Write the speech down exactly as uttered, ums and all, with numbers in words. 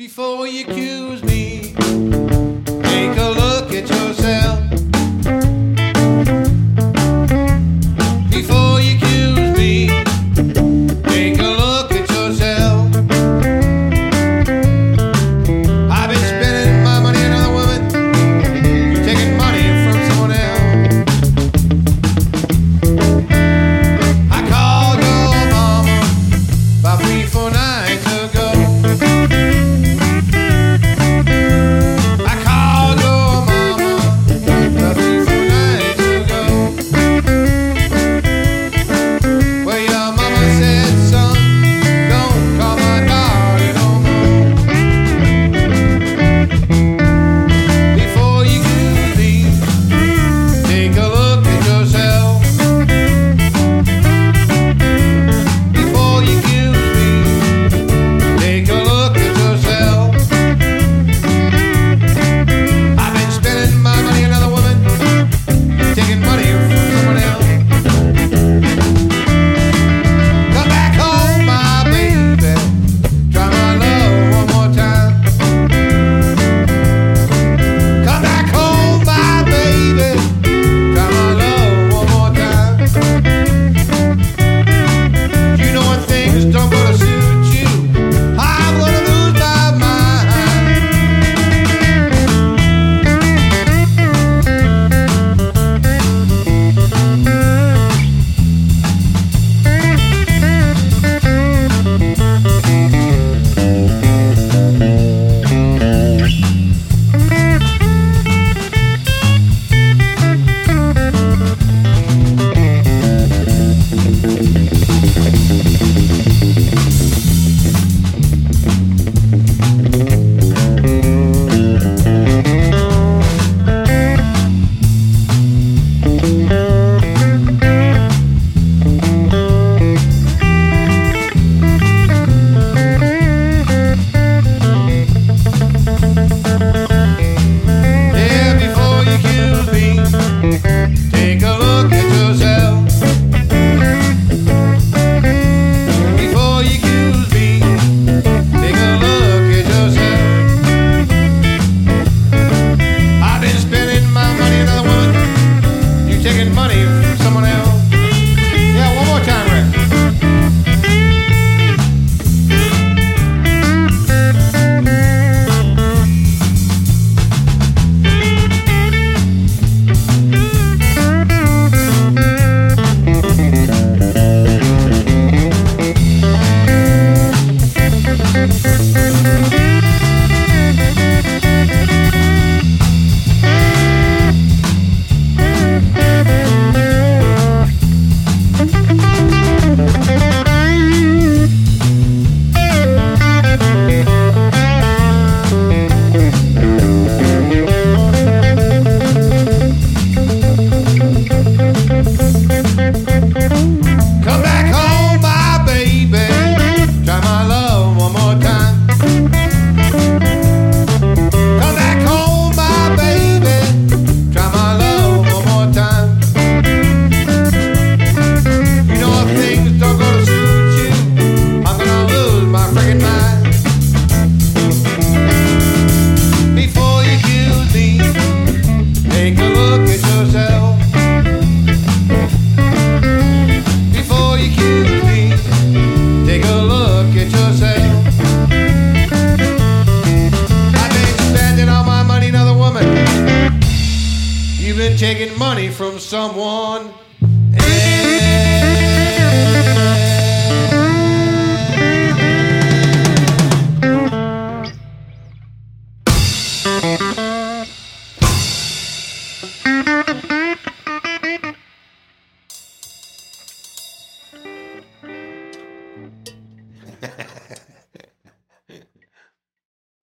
Before you accuse me, take a look at yourself. Before you accuse me, take a look at yourself. I've been spending my money on other women, you're taking money from someone else. I called your mama about three, four nights ago. Taking money from someone else. Yeah, one more time, Rick. You've been taking money from someone